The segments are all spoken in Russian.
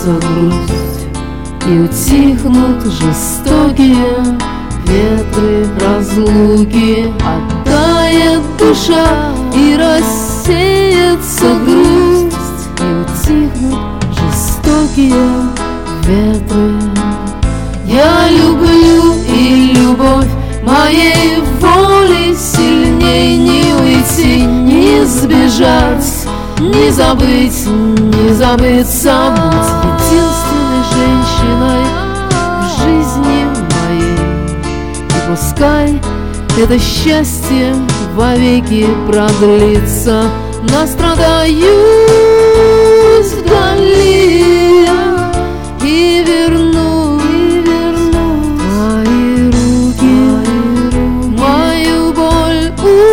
рассеется грусть, и утихнут жестокие ветры разлуки. Оттает душа, и рассеется грусть, и утихнут жестокие ветры. Я люблю, и любовь моей воли сильней не уйти, не сбежать, не забыть, не забыться. Будь единственной женщиной в жизни моей, и пускай это счастье вовеки продлится. Настрадаюсь вдали и верну твои руки, мою боль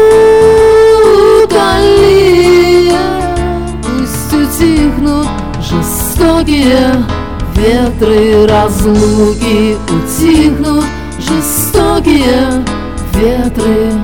утоли. Пусть утихнут жестокие ветры разлуки, утихнут жестокие ветры